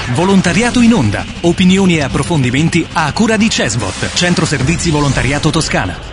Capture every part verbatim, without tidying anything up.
Volontariato in onda. Opinioni e approfondimenti a cura di Cesvot, Centro Servizi Volontariato Toscana.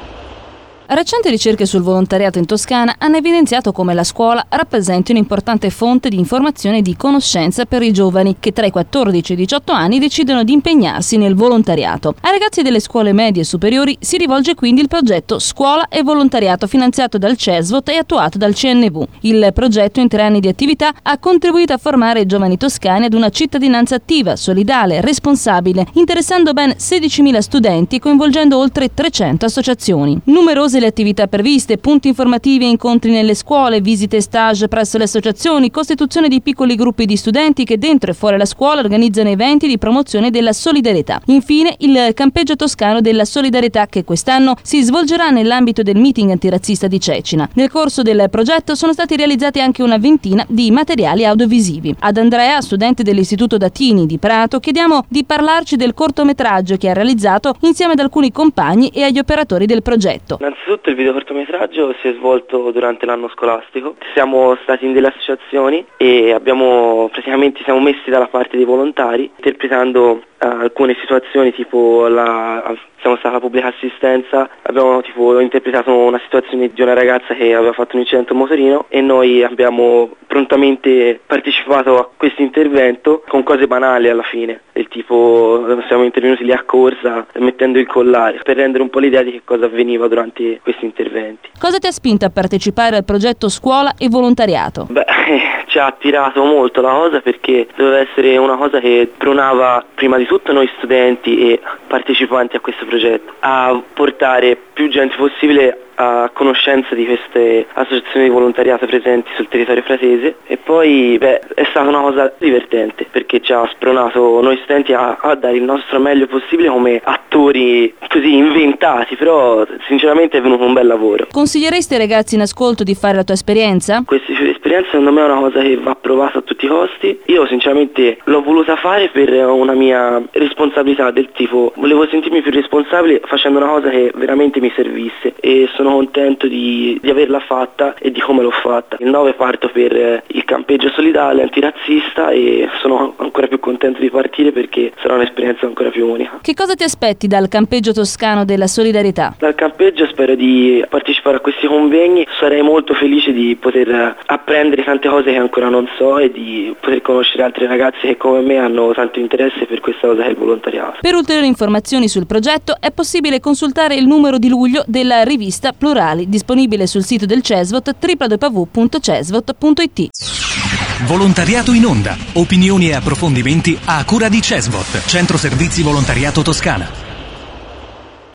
Recenti ricerche sul volontariato in Toscana hanno evidenziato come la scuola rappresenti un'importante fonte di informazione e di conoscenza per i giovani che tra i quattordici e i diciotto anni decidono di impegnarsi nel volontariato. Ai ragazzi delle scuole medie e superiori si rivolge quindi il progetto Scuola e Volontariato finanziato dal Cesvot e attuato dal C N V. Il progetto in tre anni di attività ha contribuito a formare i giovani toscani ad una cittadinanza attiva, solidale, responsabile, interessando ben sedicimila studenti e coinvolgendo oltre trecento associazioni. Numerose le attività previste, punti informativi e incontri nelle scuole, visite e stage presso le associazioni, costituzione di piccoli gruppi di studenti che dentro e fuori la scuola organizzano eventi di promozione della solidarietà. Infine, il campeggio toscano della solidarietà che quest'anno si svolgerà nell'ambito del meeting antirazzista di Cecina. Nel corso del progetto sono stati realizzati anche una ventina di materiali audiovisivi. Ad Andrea, studente dell'Istituto Datini di Prato, chiediamo di parlarci del cortometraggio che ha realizzato insieme ad alcuni compagni e agli operatori del progetto. Innanzitutto il videocortometraggio si è svolto durante l'anno scolastico, siamo stati in delle associazioni e abbiamo praticamente siamo messi dalla parte dei volontari interpretando uh, alcune situazioni tipo la, siamo stati alla pubblica assistenza, abbiamo tipo interpretato una situazione di una ragazza che aveva fatto un incidente motorino e noi abbiamo prontamente partecipato a questo intervento con cose banali alla fine, del tipo siamo intervenuti lì a corsa mettendo il collare per rendere un po' l'idea di che cosa avveniva durante questi interventi. Cosa ti ha spinto a partecipare al progetto Scuola e Volontariato? Beh, ci ha attirato molto la cosa perché doveva essere una cosa che pronava prima di tutto noi studenti e partecipanti a questo progetto a portare più gente possibile a conoscenza di queste associazioni di volontariato presenti sul territorio fratese e poi beh, è stata una cosa divertente perché ci ha spronato noi studenti a, a dare il nostro meglio possibile come attori così inventati, però sinceramente è venuto un bel lavoro. Consiglieresti ai ragazzi in ascolto di fare la tua esperienza? Questa esperienza secondo me è una cosa che va provata a tutti i costi. Io sinceramente l'ho voluta fare per una mia responsabilità del tipo volevo sentirmi più responsabile facendo una cosa che veramente mi servisse e sono contento di, di averla fatta e di come l'ho fatta. Il nove parto per il campeggio solidale antirazzista e sono ancora più contento di partire perché sarà un'esperienza ancora più unica. Che cosa ti aspetti dal campeggio toscano della solidarietà? Dal campeggio spero di partecipare a questi convegni, sarei molto felice di poter apprendere tante cose che ancora non so e di poter conoscere altri ragazzi che come me hanno tanto interesse per questa cosa che è il volontariato. Per ulteriori informazioni sul progetto è possibile consultare il numero di luglio della rivista Plurali, disponibile sul sito del Cesvot w w w punto cesvot punto i t. Volontariato in onda. Opinioni e approfondimenti a cura di Cesvot, Centro Servizi Volontariato Toscana.